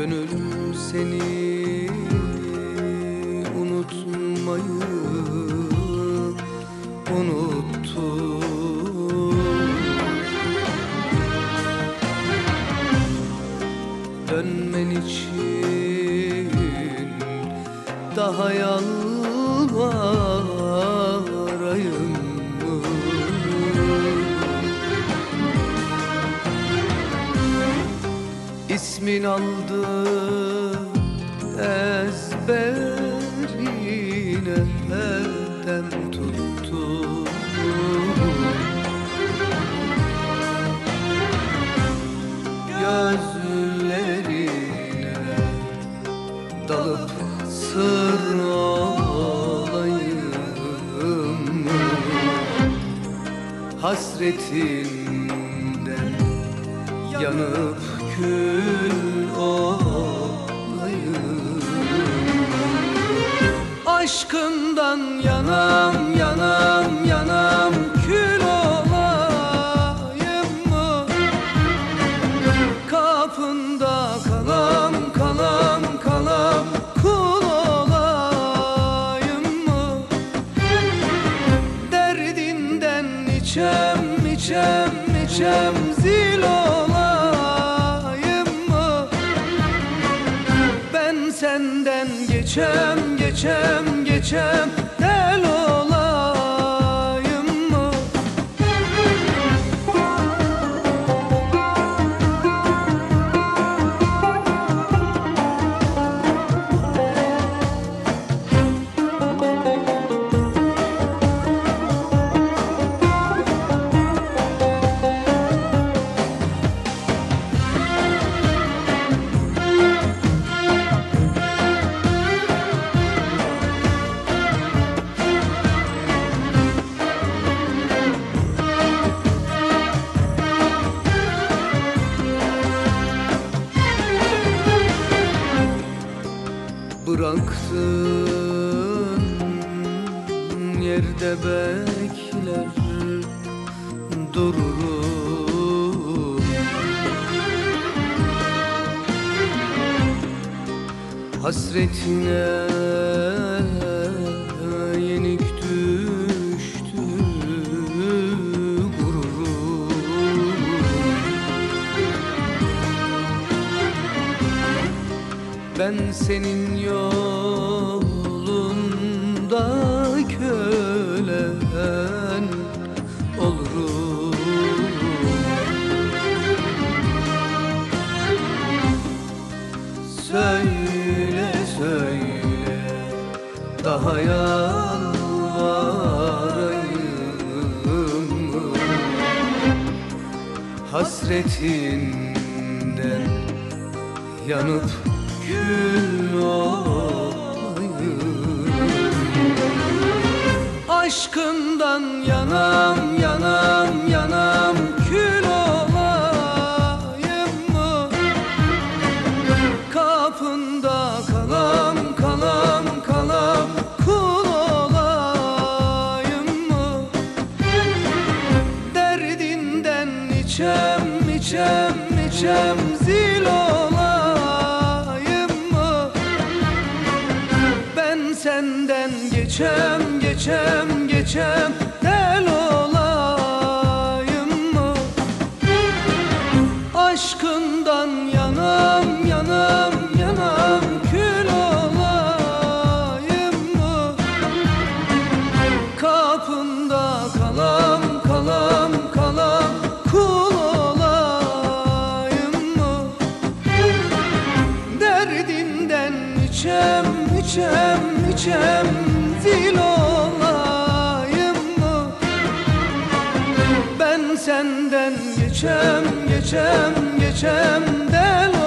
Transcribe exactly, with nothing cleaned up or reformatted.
Gönül seni unutmayı unuttu. Dönmen için daha yalvarayım mı? İsmin aldı ezberine elden tuttu. Gözlerine dalıp sır olayım mı? Hasretinden yanıp kül olayım. Aşkından yanam yanam yanam kül olayım mı? Kapında kalam kalam kalam kul olayım mı? Derdinden içem içem içem zil olayım mı? Ben senden geçem geçem geçem del olayım mı? Bıraktın yerde bekler dururum. Hasretine yenik düştü gururum. Ben senin yolunda kölen olurum. Söyle söyle daha yalvarayım mı? Hasretinden yanıp kül olayım. Aşkından yanam yanam yanam kül olayım mı? Kapında kalam kalam kalam kul olayım mı? Derdinden içem içem içem zil olayım mı? Ben senden geçem geçem geçem del olayım mı? Aşkından yanam yanam yanam kül olayım mı? Kapında kalam kalam kalam kul olayım mı? Derdinden içem içem içem zil olayım mı? Ben senden geçem geçem geçem del